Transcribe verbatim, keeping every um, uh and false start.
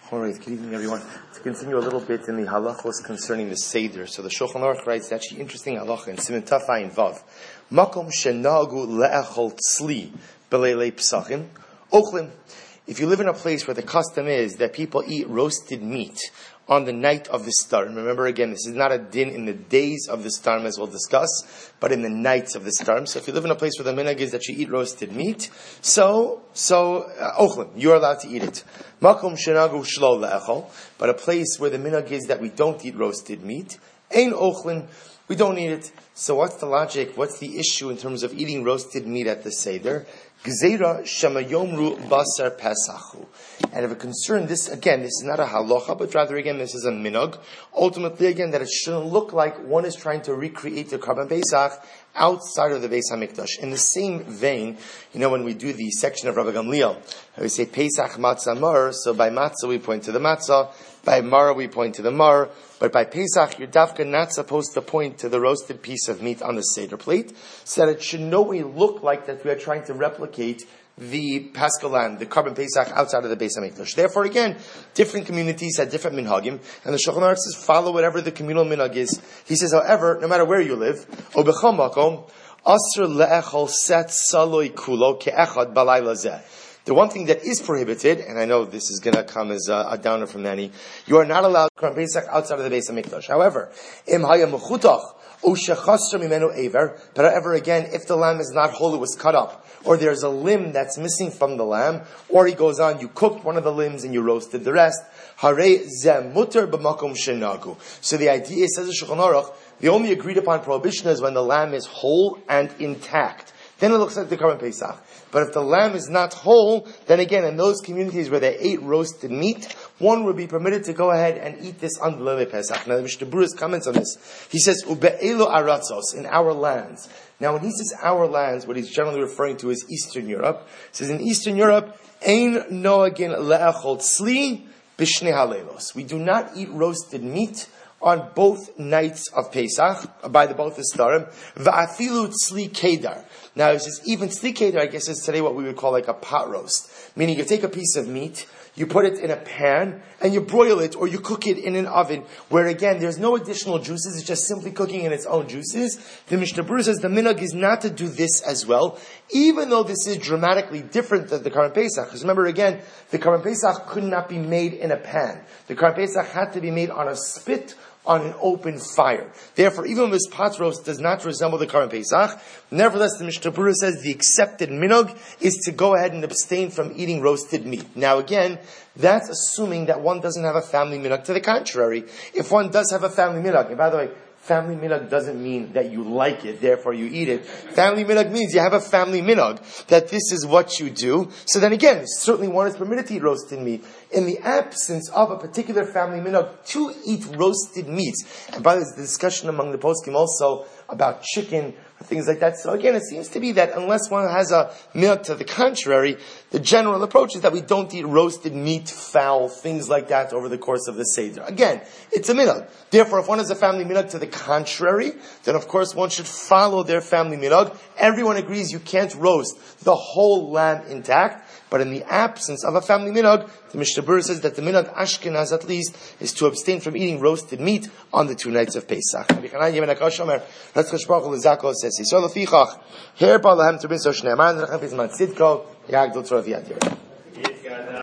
All right, good evening, everyone. To continue a little bit in the halachos concerning the Seder. So the Shulchan Aruch writes, it's actually interesting halacha in Siman Taf Ayin Vav. Makom shenagu le'echol tzli b'leilei psachim ochlim. If you live in a place where the custom is that people eat roasted meat on the night of the Starim. Remember again, this is not a din in the days of the Starim as we'll discuss, but in the nights of the Starim. So if you live in a place where the minhag is that you eat roasted meat, so, so, uh, ochlim, you're allowed to eat it. Makom shenagu shlo le'echol, but a place where the minhag is that we don't eat roasted meat, ein ochlim, we don't eat it. So what's the logic? What's the issue in terms of eating roasted meat at the Seder? Gzeira shemayomru basar pesachu. And if a concern, this again, this is not a halacha, but rather again, this is a minhag. Ultimately, again, that it shouldn't look like one is trying to recreate the Karban Pesach outside of the Beis Hamikdash. In the same vein, you know, when we do the section of Rabbi Gamliel, we say Pesach matzah mar. So by matzah we point to the matzah, by mar we point to the mar. But by Pesach, you're dafka not supposed to point to the roasted piece of meat on the Seder plate, so that it should no way look like that we are trying to replicate the Paschal lamb, the Karban Pesach outside of the Beis Hamikdash. Therefore, again, different communities had different minhagim, and the Shulchan Aruch says follow whatever the communal minhag is. He says, however, no matter where you live, o b'chol makom, asr le'echol set saloi kulo ke'echad balayla zeh. The one thing that is prohibited, and I know this is going to come as a, a downer from many, you are not allowed Karban Pesach outside of the Beis Hamikdash. However, im haya mechutach o shechasra mimenu aver, but however, again, if the lamb is not whole, it was cut up, or there's a limb that's missing from the lamb, or he goes on, you cooked one of the limbs and you roasted the rest, hare zeh muter b'makom shenagu. So the idea is, says the Shulchan Aruch, the only agreed upon prohibition is when the lamb is whole and intact. Then it looks like the Karban Pesach. But if the lamb is not whole, then again, in those communities where they ate roasted meat, one would be permitted to go ahead and eat this on the Leilei Pesach. Now, the Mishnah Berurah comments on this. He says, Ube'elu aratzos, in our lands. Now, when he says our lands, what he's generally referring to is Eastern Europe. He says, in Eastern Europe, Ein noagin le'echol tzli b'shnei haleilos. We do not eat roasted meat on both nights of Pesach, by the both the Starim, va'afilu tzli kedar. Now, it says, even tzli kedar, I guess is today what we would call like a pot roast. Meaning you take a piece of meat, you put it in a pan, and you broil it, or you cook it in an oven, where again, there's no additional juices, it's just simply cooking in its own juices. The Mishnah Berurah says the minhag is not to do this as well, even though this is dramatically different than the Karban Pesach. Because remember again, the Karban Pesach could not be made in a pan. The Karban Pesach had to be made on a spit, on an open fire. Therefore, even this pot roast does not resemble the Karban Pesach. Nevertheless, the Mishnah Berurah says the accepted minhag is to go ahead and abstain from eating roasted meat. Now again, that's assuming that one doesn't have a family minhag. To the contrary, if one does have a family minhag, and by the way, family minhag doesn't mean that you like it, therefore you eat it. Family minhag means you have a family minhag, that this is what you do. So then again, certainly one is permitted to eat roasted meat. In the absence of a particular family minhag to eat roasted meats. And by the way, there's a discussion among the poskim also about chicken, things like that. So again, it seems to be that unless one has a minhag to the contrary, the general approach is that we don't eat roasted meat, fowl, things like that over the course of the Seder. Again, it's a minhag. Therefore, if one has a family minhag to the contrary, then of course one should follow their family minhag. Everyone agrees you can't roast the whole lamb intact. But in the absence of a family minhag, the Mishnah Berurah says that the minhag Ashkenaz at least is to abstain from eating roasted meat on the two nights of Pesach. Says,